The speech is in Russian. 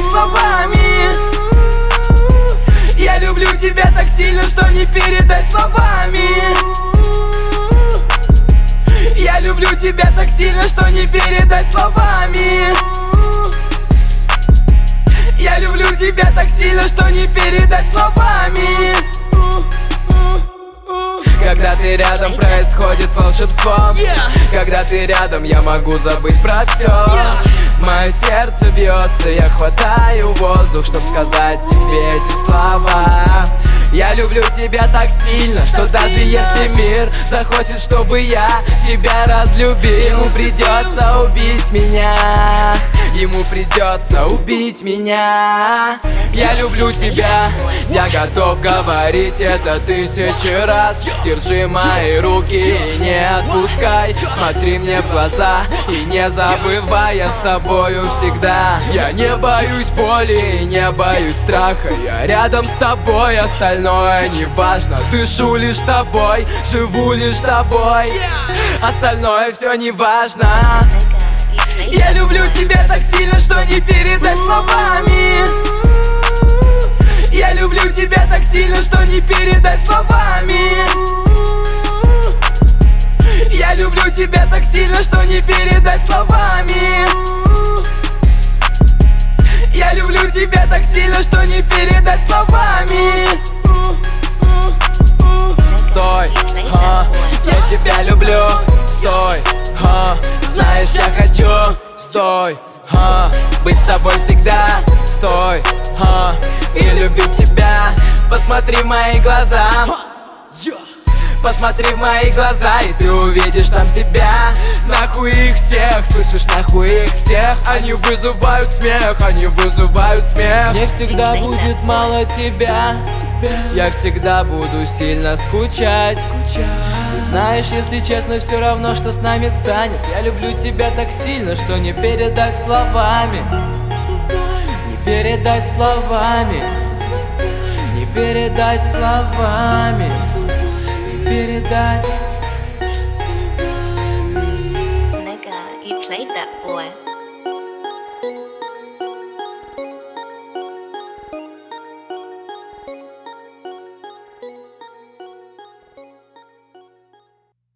словами. Я люблю тебя так сильно, что не передать словами. Я люблю тебя так сильно, что не передать словами. Я люблю тебя так сильно, что не передать словами. Когда ты рядом, происходит волшебство. Когда ты рядом, я могу забыть про все. Мое сердце бьется, я хватаю воздух, чтоб сказать тебе эти слова. Я люблю тебя так сильно, что даже если мир захочет, чтобы я тебя разлюбил, ему придется убить меня. Ему придется убить меня. Я люблю тебя, я готов говорить это 1000 раз. Держи мои руки и не отпускай. Смотри мне в глаза и не забывай, я с тобою всегда. Я не боюсь боли и не боюсь страха. Я рядом с тобой, остальное не важно. Дышу лишь тобой, живу лишь тобой. Остальное все не важно. Я люблю тебя так сильно, что не передать словами. Я люблю тебя так сильно, что не передать словами. Я люблю тебя так сильно, что не передать словами. Я люблю тебя так сильно, что не передать словами. Стой, я тебя люблю. Стой, знаешь, я хочу. Стой, быть с тобой всегда. Стой, и любить тебя. Посмотри в мои глаза. Посмотри в мои глаза, и ты увидишь там себя. Нахуй их всех, слышишь, нахуй их всех. Они вызывают смех, они вызывают смех. Мне всегда будет мало тебя. Я всегда буду сильно скучать. И знаешь, если честно, все равно, что с нами станет. Я люблю тебя так сильно, что не передать словами. Не передать словами. Не передать словами. Не передать.